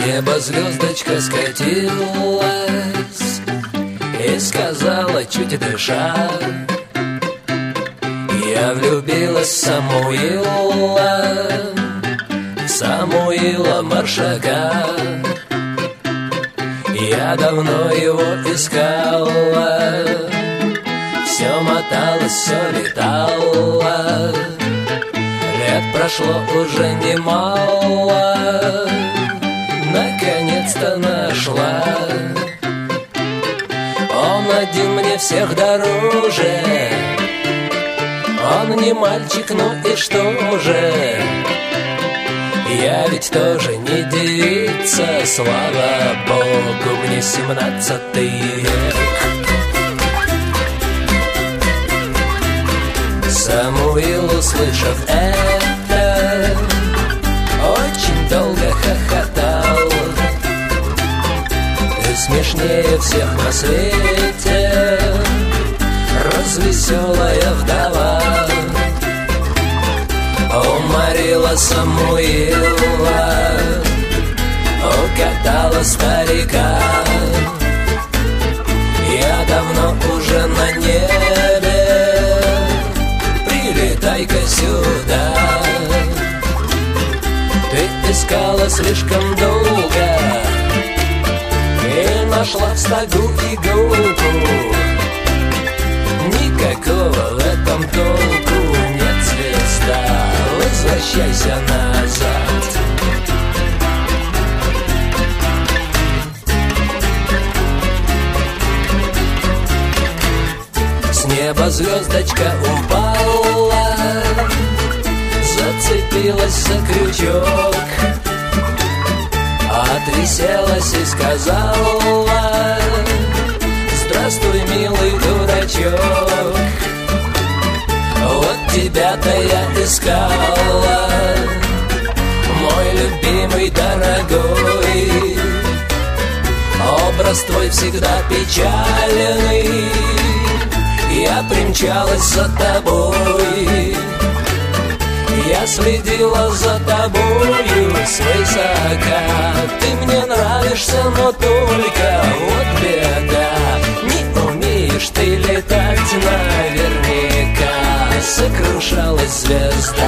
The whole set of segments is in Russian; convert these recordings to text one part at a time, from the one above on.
неба звездочка скатилась и сказала, чуть дыша: я влюбилась в Самуила Маршака. Я давно его искала, все моталось, все летало, лет прошло уже немало, наконец-то нашла. Он один мне всех дороже, он не мальчик, ну и что же? Я ведь тоже не девица, слава богу, мне 17 век. Самуил, услышав это, очень долго хохотал. Ты смешнее всех на свете, развеселая вдова. Уморила Самуила, укатала старика. Я давно уже на небе, прилетай-ка сюда. Ты искала слишком долго и нашла в стогу иголку. Никакого в этом толку нет, звезда, возвращайся назад. С неба звездочка упала, зацепилась за крючок, отвиселась и сказала: здравствуй, милый дурачок. Вот тебя-то я искала, мой любимый дорогой. Образ твой всегда печальный, я примчалась за тобой. Я следила за тобою свысока. Ты мне нравишься, но только вот беда, не умеешь ты летать наверняка. Сокрушалась звезда.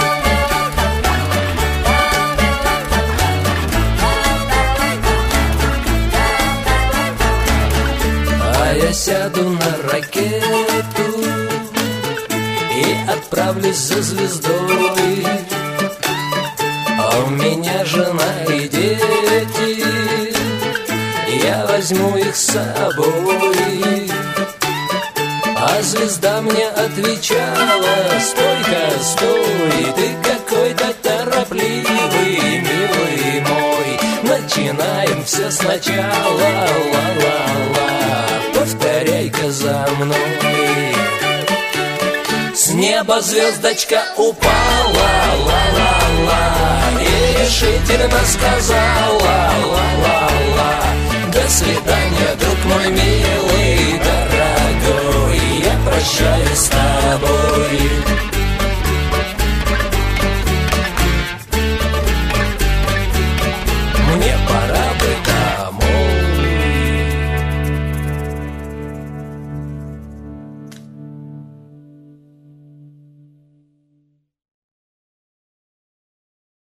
А я сяду на ракету и отправлюсь за звездой. А у меня жена и дети, я возьму их с собой. А звезда мне отвечала: стой-ка, стой, ты какой-то торопливый, милый мой. Начинаем все сначала, ла-ла-ла, повторяй-ка за мной. С неба звездочка упала, ла-ла-ла, и решительно сказала: ла-ла-ла, до свидания, друг мой милый, дорогой, я прощаюсь с тобой.